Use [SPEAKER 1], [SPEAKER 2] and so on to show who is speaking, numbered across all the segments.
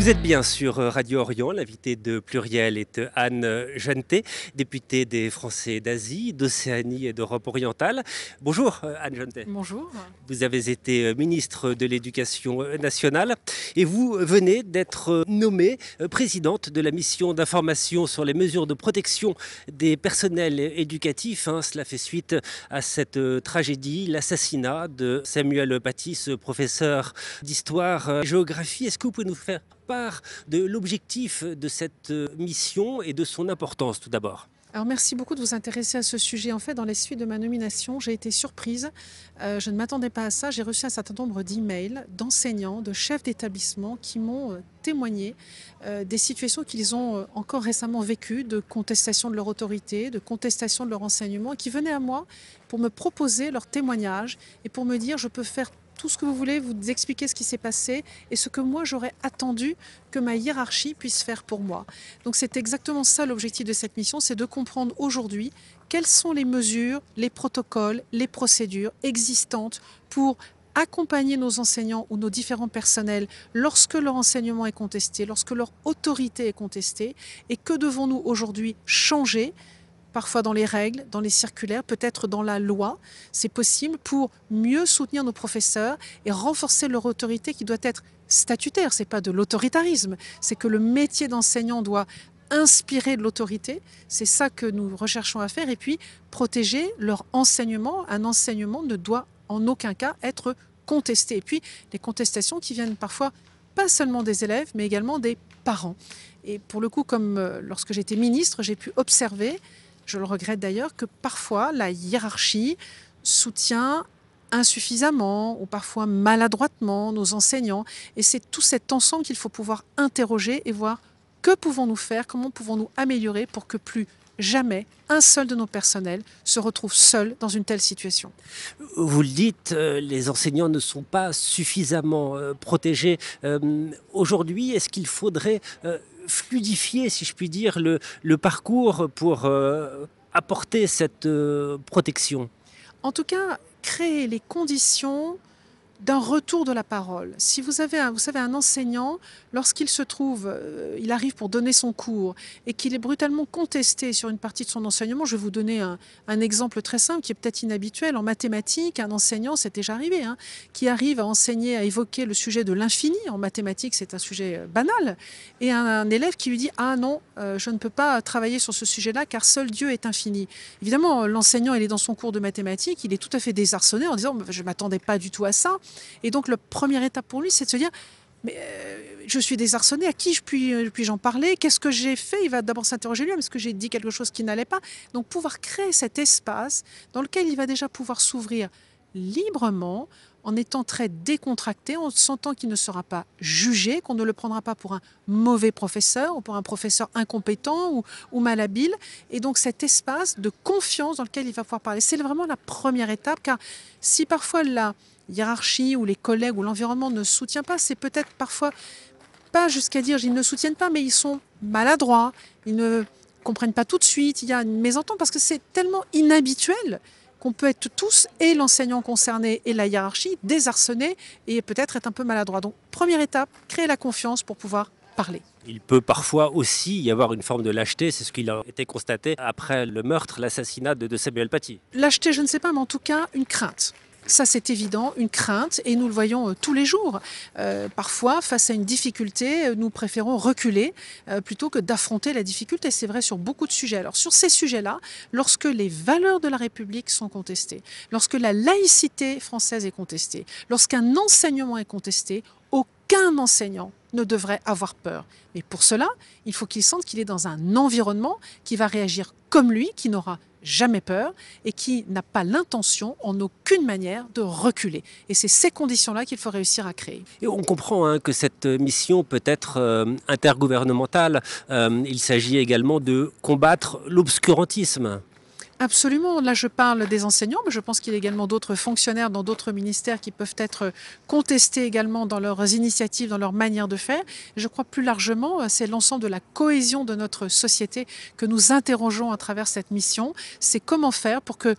[SPEAKER 1] Vous êtes bien sur Radio Orient. L'invité de Pluriel est Anne Jeanneté, députée des Français d'Asie, d'Océanie et d'Europe orientale. Bonjour Anne Jeanneté.
[SPEAKER 2] Bonjour.
[SPEAKER 1] Vous avez été ministre de l'Éducation nationale et vous venez d'être nommée présidente de la mission d'information sur les mesures de protection des personnels éducatifs. Cela fait suite à cette tragédie, l'assassinat de Samuel Paty, ce professeur d'histoire-géographie. Est-ce que vous pouvez nous faire part de l'objectif de cette mission et de son importance tout d'abord?
[SPEAKER 2] Alors merci beaucoup de vous intéresser à ce sujet. En fait, dans les suites de ma nomination, j'ai été surprise. Je ne m'attendais pas à ça. J'ai reçu un certain nombre d'emails d'enseignants, de chefs d'établissement qui m'ont témoigné des situations qu'ils ont encore récemment vécues, de contestation de leur autorité, de contestation de leur enseignement, et qui venaient à moi pour me proposer leur témoignage et pour me dire je peux faire tout ce que vous voulez, vous expliquer ce qui s'est passé et ce que moi j'aurais attendu que ma hiérarchie puisse faire pour moi. Donc c'est exactement ça l'objectif de cette mission, c'est de comprendre aujourd'hui quelles sont les mesures, les protocoles, les procédures existantes pour accompagner nos enseignants ou nos différents personnels lorsque leur enseignement est contesté, lorsque leur autorité est contestée, et que devons-nous aujourd'hui changer, parfois dans les règles, dans les circulaires, peut-être dans la loi, c'est possible, pour mieux soutenir nos professeurs et renforcer leur autorité qui doit être statutaire. Ce n'est pas de l'autoritarisme, c'est que le métier d'enseignant doit inspirer de l'autorité. C'est ça que nous recherchons à faire. Et puis, protéger leur enseignement. Un enseignement ne doit en aucun cas être contesté. Et puis, les contestations qui viennent parfois pas seulement des élèves, mais également des parents. Et pour le coup, comme lorsque j'étais ministre, j'ai pu observer, je le regrette d'ailleurs, que parfois la hiérarchie soutient insuffisamment ou parfois maladroitement nos enseignants. Et c'est tout cet ensemble qu'il faut pouvoir interroger et voir que pouvons-nous faire, comment pouvons-nous améliorer pour que plus jamais un seul de nos personnels se retrouve seul dans une telle situation.
[SPEAKER 1] Vous le dites, les enseignants ne sont pas suffisamment protégés. Aujourd'hui, est-ce qu'il faudrait fluidifier, si je puis dire, le parcours pour apporter cette protection?
[SPEAKER 2] En tout cas, créer les conditions d'un retour de la parole. Si vous avez un enseignant, lorsqu'il se trouve, il arrive pour donner son cours et qu'il est brutalement contesté sur une partie de son enseignement, je vais vous donner un exemple très simple qui est peut-être inhabituel. En mathématiques, un enseignant, c'est déjà arrivé, qui arrive à enseigner, à évoquer le sujet de l'infini. En mathématiques, c'est un sujet banal. Et un élève qui lui dit « Ah non, je ne peux pas travailler sur ce sujet-là car seul Dieu est infini ». Évidemment, l'enseignant, il est dans son cours de mathématiques, il est tout à fait désarçonné en disant « Je ne m'attendais pas du tout à ça ». Et donc, la première étape pour lui, c'est de se dire mais je suis désarçonné, à qui puis-je en parler? Qu'est-ce que j'ai fait? Il va d'abord s'interroger lui, est-ce que j'ai dit quelque chose qui n'allait pas? Donc, pouvoir créer cet espace dans lequel il va déjà pouvoir s'ouvrir librement, en étant très décontracté, en sentant qu'il ne sera pas jugé, qu'on ne le prendra pas pour un mauvais professeur ou pour un professeur incompétent ou malhabile. Et donc cet espace de confiance dans lequel il va pouvoir parler, c'est vraiment la première étape, car si parfois la hiérarchie ou les collègues ou l'environnement ne soutient pas, c'est peut-être parfois pas jusqu'à dire ils ne soutiennent pas, mais ils sont maladroits, ils ne comprennent pas tout de suite, il y a une mésentente parce que c'est tellement inhabituel qu'on peut être tous, et l'enseignant concerné et la hiérarchie, désarçonnés et peut-être être un peu maladroit. Donc première étape, créer la confiance pour pouvoir parler.
[SPEAKER 1] Il peut parfois aussi y avoir une forme de lâcheté, c'est ce qui a été constaté après le meurtre, l'assassinat de Samuel Paty.
[SPEAKER 2] Lâcheté, je ne sais pas, mais en tout cas, une crainte. Ça, c'est évident, une crainte, et nous le voyons tous les jours. Parfois, face à une difficulté, nous préférons reculer plutôt que d'affronter la difficulté. C'est vrai sur beaucoup de sujets. Alors, sur ces sujets-là, lorsque les valeurs de la République sont contestées, lorsque la laïcité française est contestée, lorsqu'un enseignement est contesté, aucun enseignant ne devrait avoir peur. Mais pour cela, il faut qu'il sente qu'il est dans un environnement qui va réagir comme lui, qui n'aura jamais peur et qui n'a pas l'intention en aucune manière de reculer. Et c'est ces conditions-là qu'il faut réussir à créer.
[SPEAKER 1] Et on comprend que cette mission peut être intergouvernementale. Il s'agit également de combattre l'obscurantisme.
[SPEAKER 2] Absolument. Là, je parle des enseignants, mais je pense qu'il y a également d'autres fonctionnaires dans d'autres ministères qui peuvent être contestés également dans leurs initiatives, dans leur manière de faire. Je crois plus largement, c'est l'ensemble de la cohésion de notre société que nous interrogeons à travers cette mission. C'est comment faire pour que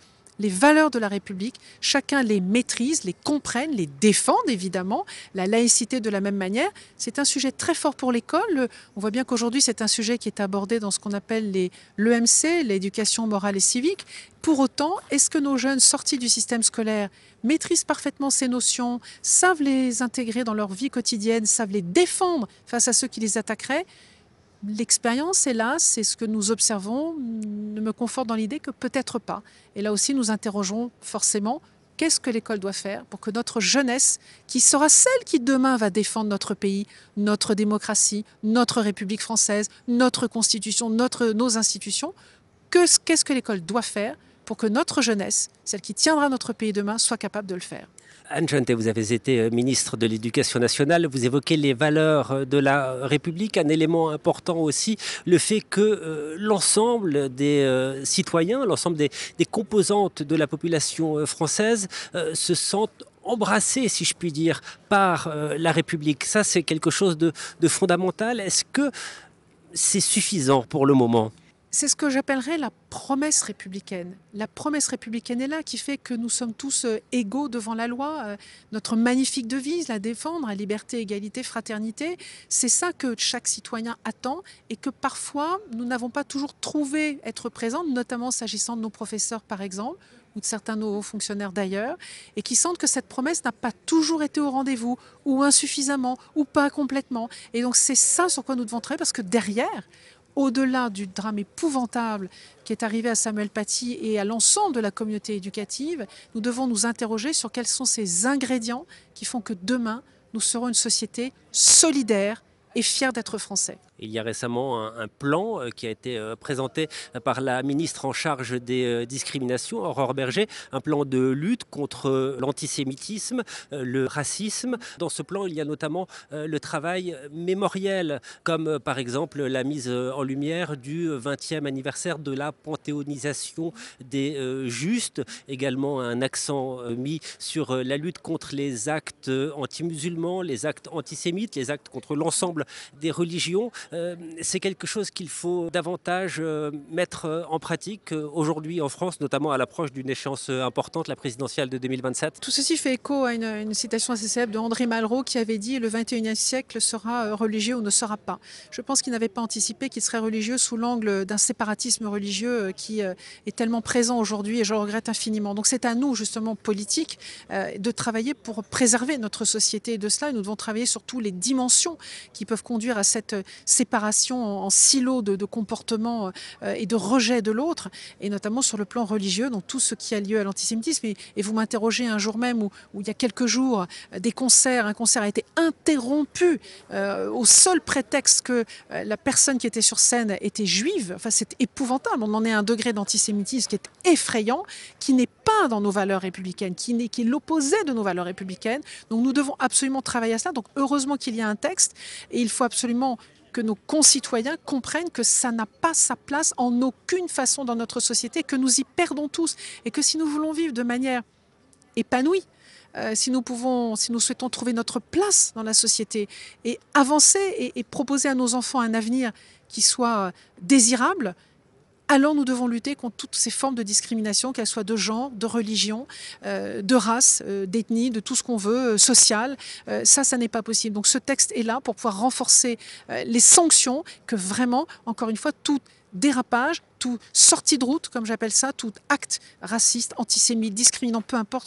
[SPEAKER 2] les valeurs de la République, chacun les maîtrise, les comprenne, les défende évidemment, la laïcité de la même manière. C'est un sujet très fort pour l'école. On voit bien qu'aujourd'hui c'est un sujet qui est abordé dans ce qu'on appelle l'EMC, l'éducation morale et civique. Pour autant, est-ce que nos jeunes sortis du système scolaire maîtrisent parfaitement ces notions, savent les intégrer dans leur vie quotidienne, savent les défendre face à ceux qui les attaqueraient? L'expérience, hélas, c'est ce que nous observons, me conforte dans l'idée que peut-être pas. Et là aussi, nous interrogeons forcément qu'est-ce que l'école doit faire pour que notre jeunesse, qui sera celle qui demain va défendre notre pays, notre démocratie, notre République française, notre Constitution, nos institutions, qu'est-ce que l'école doit faire pour que notre jeunesse, celle qui tiendra notre pays demain, soit capable de le faire.
[SPEAKER 1] Anne Genetet, vous avez été ministre de l'Éducation nationale, vous évoquez les valeurs de la République, un élément important aussi, le fait que l'ensemble des citoyens, l'ensemble des composantes de la population française se sentent embrassés, si je puis dire, par la République. Ça, c'est quelque chose de fondamental. Est-ce que c'est suffisant pour le moment ?
[SPEAKER 2] C'est ce que j'appellerais la promesse républicaine. La promesse républicaine est là, qui fait que nous sommes tous égaux devant la loi. Notre magnifique devise, la défendre, la liberté, égalité, fraternité, c'est ça que chaque citoyen attend et que parfois nous n'avons pas toujours trouvé être présents, notamment s'agissant de nos professeurs par exemple, ou de certains de nos hauts fonctionnaires d'ailleurs, et qui sentent que cette promesse n'a pas toujours été au rendez-vous, ou insuffisamment, ou pas complètement. Et donc c'est ça sur quoi nous devons travailler, parce que derrière, au-delà du drame épouvantable qui est arrivé à Samuel Paty et à l'ensemble de la communauté éducative, nous devons nous interroger sur quels sont ces ingrédients qui font que demain, nous serons une société solidaire et fière d'être français.
[SPEAKER 1] Il y a récemment un plan qui a été présenté par la ministre en charge des discriminations, Aurore Bergé, un plan de lutte contre l'antisémitisme, le racisme. Dans ce plan, il y a notamment le travail mémoriel, comme par exemple la mise en lumière du 20e anniversaire de la panthéonisation des justes, également un accent mis sur la lutte contre les actes anti-musulmans, les actes antisémites, les actes contre l'ensemble des religions. C'est quelque chose qu'il faut davantage mettre en pratique aujourd'hui en France, notamment à l'approche d'une échéance importante, la présidentielle de 2027.
[SPEAKER 2] Tout ceci fait écho à une citation assez célèbre de André Malraux qui avait dit « Le 21e siècle sera religieux ou ne sera pas ». Je pense qu'il n'avait pas anticipé qu'il serait religieux sous l'angle d'un séparatisme religieux qui est tellement présent aujourd'hui et je le regrette infiniment. Donc c'est à nous, justement, politiques, de travailler pour préserver notre société de cela. Et nous devons travailler sur toutes les dimensions qui peuvent conduire à cette séparation en silos de comportement et de rejet de l'autre, et notamment sur le plan religieux, donc tout ce qui a lieu à l'antisémitisme. Et vous m'interrogez un jour même où il y a quelques jours, un concert a été interrompu au seul prétexte que la personne qui était sur scène était juive. Enfin, c'est épouvantable. On en est à un degré d'antisémitisme qui est effrayant, qui n'est pas dans nos valeurs républicaines, qui est l'opposé de nos valeurs républicaines. Donc nous devons absolument travailler à cela. Donc heureusement qu'il y a un texte, et il faut absolument que nos concitoyens comprennent que ça n'a pas sa place en aucune façon dans notre société, que nous y perdons tous, et que si nous voulons vivre de manière épanouie, si nous souhaitons trouver notre place dans la société et avancer et proposer à nos enfants un avenir qui soit désirable, alors nous devons lutter contre toutes ces formes de discrimination, qu'elles soient de genre, de religion, de race, d'ethnie, de tout ce qu'on veut, social. Ça n'est pas possible. Donc ce texte est là pour pouvoir renforcer les sanctions, que vraiment, encore une fois, tout dérapage, toute sortie de route, comme j'appelle ça, tout acte raciste, antisémite, discriminant, peu importe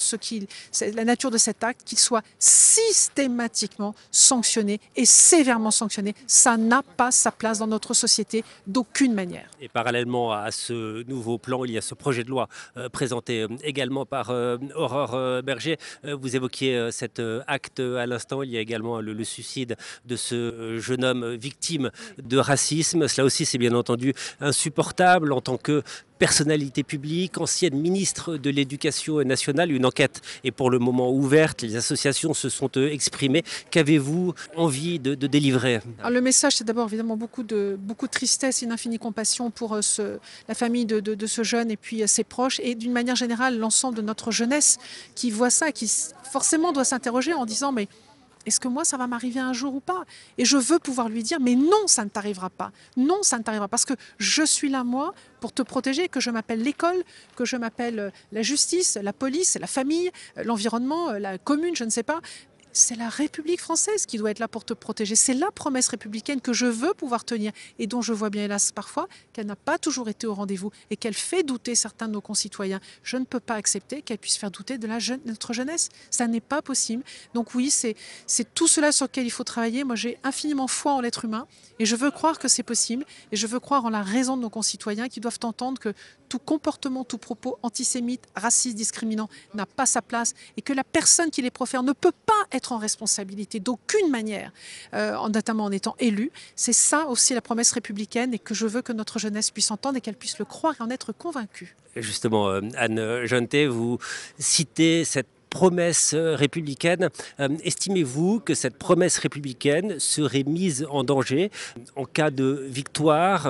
[SPEAKER 2] la nature de cet acte, qu'il soit systématiquement sanctionné et sévèrement sanctionné. Ça n'a pas sa place dans notre société d'aucune manière.
[SPEAKER 1] Et parallèlement à ce nouveau plan, il y a ce projet de loi présenté également par Aurore Bergé. Vous évoquiez cet acte à l'instant. Il y a également le suicide de ce jeune homme victime de racisme. Cela aussi, c'est bien entendu insupportable en tant que personnalité publique, ancienne ministre de l'Éducation nationale. Une enquête est pour le moment ouverte. Les associations se sont exprimées. Qu'avez-vous envie de délivrer ?
[SPEAKER 2] Alors, le message, c'est d'abord évidemment beaucoup de tristesse et une infinie compassion pour la famille de ce jeune et puis ses proches. Et d'une manière générale, l'ensemble de notre jeunesse qui voit ça, qui forcément doit s'interroger en disant « mais Est-ce que moi, ça va m'arriver un jour ou pas? Et je veux pouvoir lui dire, mais non, ça ne t'arrivera pas. Non, ça ne t'arrivera pas. Parce que je suis là, moi, pour te protéger, que je m'appelle l'école, que je m'appelle la justice, la police, la famille, l'environnement, la commune, je ne sais pas. C'est la République française qui doit être là pour te protéger. C'est la promesse républicaine que je veux pouvoir tenir et dont je vois bien, hélas, parfois, qu'elle n'a pas toujours été au rendez-vous et qu'elle fait douter certains de nos concitoyens. Je ne peux pas accepter qu'elle puisse faire douter de notre jeunesse. Ça n'est pas possible. Donc oui, c'est tout cela sur lequel il faut travailler. Moi, j'ai infiniment foi en l'être humain et je veux croire que c'est possible et je veux croire en la raison de nos concitoyens qui doivent entendre que tout comportement, tout propos antisémite, raciste, discriminant n'a pas sa place et que la personne qui les profère ne peut pas être en responsabilité d'aucune manière, notamment en étant élu. C'est ça aussi la promesse républicaine et que je veux que notre jeunesse puisse entendre et qu'elle puisse le croire et en être convaincue.
[SPEAKER 1] Justement, Anne Genetet, vous citez cette promesse républicaine. Estimez-vous que cette promesse républicaine serait mise en danger en cas de victoire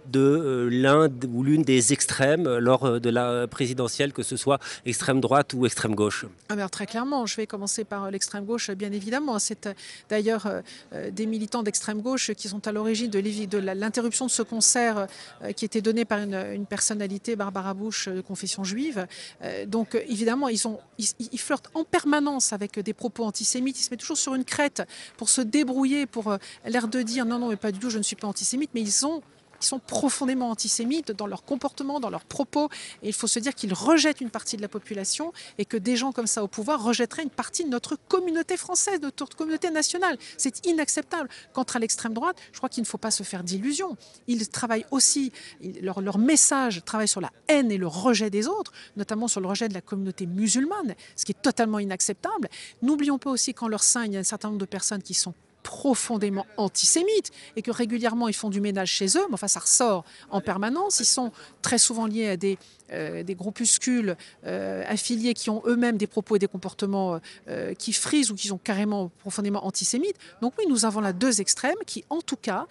[SPEAKER 1] de l'un ou l'une des extrêmes lors de la présidentielle, que ce soit extrême droite ou extrême gauche?
[SPEAKER 2] Alors, très clairement, je vais commencer par l'extrême gauche, bien évidemment. C'est d'ailleurs des militants d'extrême gauche qui sont à l'origine de l'interruption de ce concert qui était donné par une personnalité, Barbara Bush, de confession juive. Donc évidemment, ils flirtent en permanence avec des propos antisémites. Ils se mettent toujours sur une crête pour se débrouiller, pour l'air de dire non, non, mais pas du tout, je ne suis pas antisémite, mais ils sont profondément antisémites dans leur comportement, dans leurs propos. Et il faut se dire qu'ils rejettent une partie de la population et que des gens comme ça au pouvoir rejetteraient une partie de notre communauté française, de notre communauté nationale. C'est inacceptable. Quant à l'extrême droite, je crois qu'il ne faut pas se faire d'illusions. Ils travaillent aussi, leur message travaille sur la haine et le rejet des autres, notamment sur le rejet de la communauté musulmane, ce qui est totalement inacceptable. N'oublions pas aussi qu'en leur sein, il y a un certain nombre de personnes qui sont profondément antisémites et que régulièrement ils font du ménage chez eux, mais enfin ça ressort en permanence. Ils sont très souvent liés à des groupuscules affiliés qui ont eux-mêmes des propos et des comportements qui frisent ou qui sont carrément profondément antisémites. Donc oui, nous avons là deux extrêmes qui en tout cas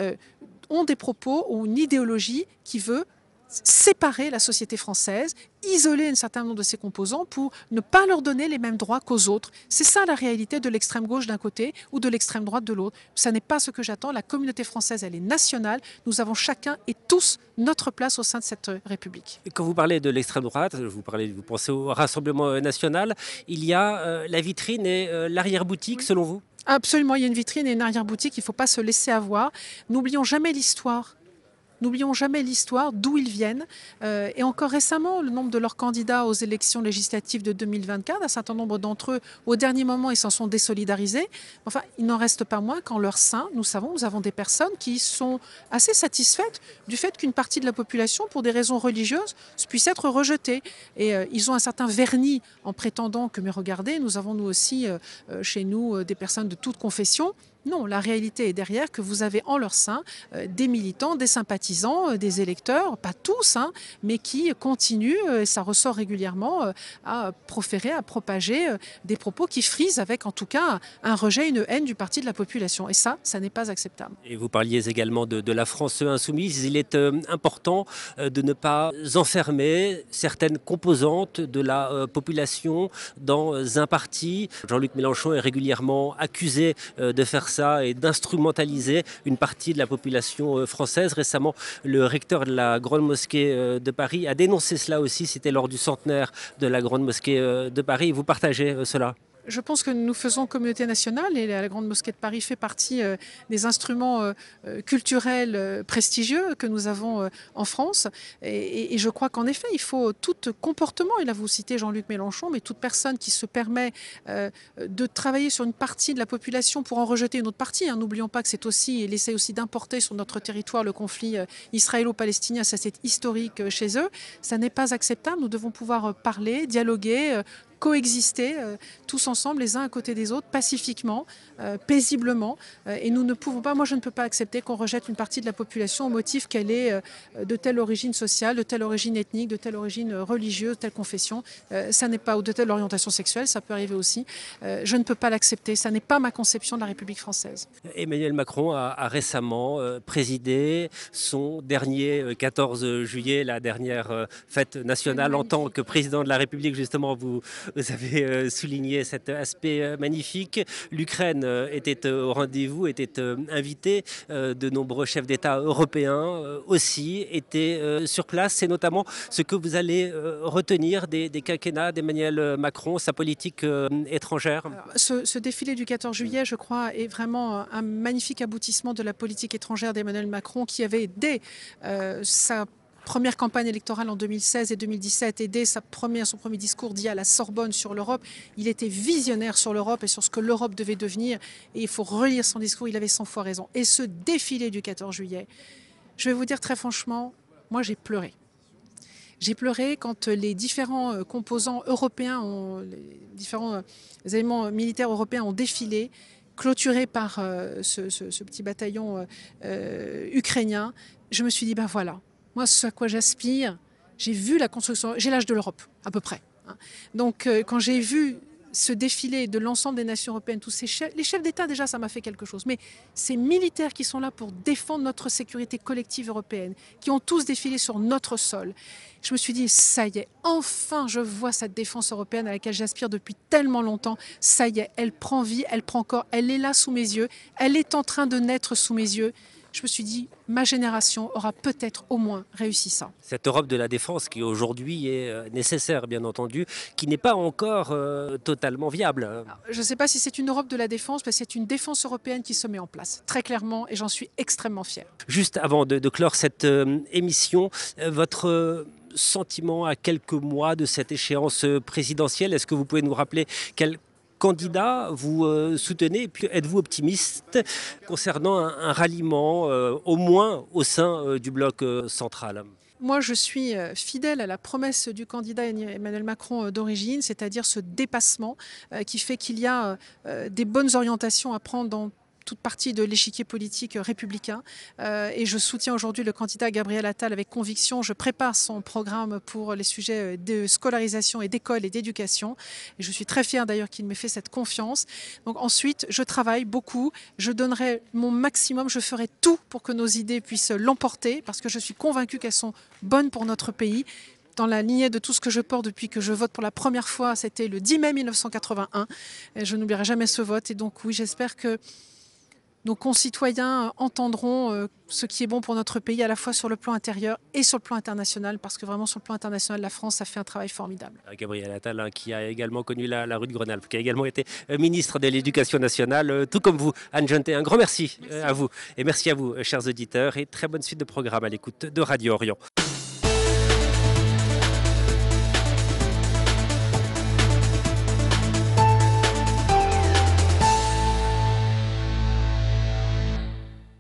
[SPEAKER 2] ont des propos ou une idéologie qui veut séparer la société française, isoler un certain nombre de ses composants pour ne pas leur donner les mêmes droits qu'aux autres. C'est ça la réalité de l'extrême gauche d'un côté ou de l'extrême droite de l'autre. Ça n'est pas ce que j'attends. La communauté française, elle est nationale. Nous avons chacun et tous notre place au sein de cette République.
[SPEAKER 1] Et quand vous parlez de l'extrême droite, vous pensez au Rassemblement national, il y a la vitrine et l'arrière-boutique, selon vous?
[SPEAKER 2] Absolument, il y a une vitrine et une arrière-boutique, il ne faut pas se laisser avoir. N'oublions jamais l'histoire. N'oublions jamais l'histoire, d'où ils viennent. Et encore récemment, le nombre de leurs candidats aux élections législatives de 2024, un certain nombre d'entre eux, au dernier moment, ils s'en sont désolidarisés. Enfin, il n'en reste pas moins qu'en leur sein, nous avons des personnes qui sont assez satisfaites du fait qu'une partie de la population, pour des raisons religieuses, puisse être rejetée. Et ils ont un certain vernis en prétendant que, mais regardez, nous avons nous aussi chez nous des personnes de toute confession. Non, la réalité est derrière que vous avez en leur sein des militants, des sympathisants, des électeurs, pas tous, mais qui continuent, et ça ressort régulièrement, à proférer, à propager des propos qui frisent avec en tout cas un rejet, une haine du parti de la population. Et ça n'est pas acceptable.
[SPEAKER 1] Et vous parliez également de la France insoumise. Il est important de ne pas enfermer certaines composantes de la population dans un parti. Jean-Luc Mélenchon est régulièrement accusé de faire ça et d'instrumentaliser une partie de la population française. Récemment, le recteur de la Grande Mosquée de Paris a dénoncé cela aussi. C'était lors du centenaire de la Grande Mosquée de Paris. Vous partagez cela?
[SPEAKER 2] Je pense que nous faisons communauté nationale et la Grande Mosquée de Paris fait partie des instruments culturels prestigieux que nous avons en France. Et je crois qu'en effet, il faut tout comportement, et là vous citez Jean-Luc Mélenchon, mais toute personne qui se permet de travailler sur une partie de la population pour en rejeter une autre partie. N'oublions pas que c'est aussi, il essaie aussi d'importer sur notre territoire le conflit israélo-palestinien, ça c'est historique chez eux. Ça n'est pas acceptable, nous devons pouvoir parler, dialoguer, coexister tous ensemble, les uns à côté des autres, pacifiquement, paisiblement. Et nous ne pouvons pas, moi je ne peux pas accepter qu'on rejette une partie de la population au motif qu'elle est de telle origine sociale, de telle origine ethnique, de telle origine religieuse, telle confession. Ça n'est pas, ou de telle orientation sexuelle, ça peut arriver aussi. Je ne peux pas l'accepter. Ça n'est pas ma conception de la République française.
[SPEAKER 1] Emmanuel Macron a récemment présidé son dernier 14 juillet, la dernière fête nationale en tant que président de la République. Justement, Vous avez souligné cet aspect magnifique. L'Ukraine était au rendez-vous, était invitée. De nombreux chefs d'État européens aussi étaient sur place. C'est notamment ce que vous allez retenir des quinquennats d'Emmanuel Macron, sa politique étrangère.
[SPEAKER 2] Alors, ce défilé du 14 juillet, je crois, est vraiment un magnifique aboutissement de la politique étrangère d'Emmanuel Macron qui avait, dès sa première campagne électorale en 2016 et 2017 et dès son premier discours dit à la Sorbonne sur l'Europe, il était visionnaire sur l'Europe et sur ce que l'Europe devait devenir. Et il faut relire son discours, il avait 100 fois raison. Et ce défilé du 14 juillet, je vais vous dire très franchement, moi j'ai pleuré. J'ai pleuré quand les différents composants européens, les différents éléments militaires européens ont défilé, clôturés par ce petit bataillon ukrainien. Je me suis dit, ben voilà, moi ce à quoi j'aspire, j'ai vu la construction, j'ai l'âge de l'Europe à peu près. Donc quand j'ai vu ce défilé de l'ensemble des nations européennes, tous ces chefs, les chefs d'État déjà ça m'a fait quelque chose, mais ces militaires qui sont là pour défendre notre sécurité collective européenne, qui ont tous défilé sur notre sol, je me suis dit ça y est, enfin je vois cette défense européenne à laquelle j'aspire depuis tellement longtemps, ça y est, elle prend vie, elle prend corps, elle est là sous mes yeux, elle est en train de naître sous mes yeux. Je me suis dit, ma génération aura peut-être au moins réussi ça.
[SPEAKER 1] Cette Europe de la défense qui aujourd'hui est nécessaire, bien entendu, qui n'est pas encore totalement viable.
[SPEAKER 2] Alors, je ne sais pas si c'est une Europe de la défense, mais c'est une défense européenne qui se met en place, très clairement, et j'en suis extrêmement fière.
[SPEAKER 1] Juste avant de clore cette émission, votre sentiment à quelques mois de cette échéance présidentielle, est-ce que vous pouvez nous rappeler quel candidat vous soutenez? Et puis êtes-vous optimiste concernant un ralliement, au moins au sein du bloc central?
[SPEAKER 2] Moi, je suis fidèle à la promesse du candidat Emmanuel Macron d'origine, c'est-à-dire ce dépassement qui fait qu'il y a des bonnes orientations à prendre dans toute partie de l'échiquier politique républicain. Et je soutiens aujourd'hui le candidat Gabriel Attal avec conviction. Je prépare son programme pour les sujets de scolarisation et d'école et d'éducation. Et je suis très fière d'ailleurs qu'il m'ait fait cette confiance. Donc ensuite, je travaille beaucoup. Je donnerai mon maximum. Je ferai tout pour que nos idées puissent l'emporter parce que je suis convaincue qu'elles sont bonnes pour notre pays. Dans la lignée de tout ce que je porte depuis que je vote pour la première fois, c'était le 10 mai 1981. Et je n'oublierai jamais ce vote. Et donc oui, j'espère que nos concitoyens entendront ce qui est bon pour notre pays, à la fois sur le plan intérieur et sur le plan international, parce que vraiment sur le plan international, la France a fait un travail formidable.
[SPEAKER 1] Gabriel Attal, qui a également connu la rue de Grenelle, qui a également été ministre de l'Éducation nationale, tout comme vous, Anne Genetet. Un grand merci à vous et merci à vous, chers auditeurs, et très bonne suite de programme à l'écoute de Radio Orient.